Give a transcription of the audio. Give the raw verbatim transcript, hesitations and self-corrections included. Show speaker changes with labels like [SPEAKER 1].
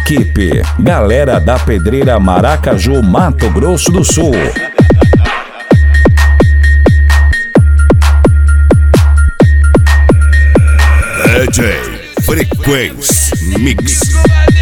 [SPEAKER 1] Equipe Galera da Pedreira Maracaju, Mato Grosso do Sul.
[SPEAKER 2] D J Frequência Mix.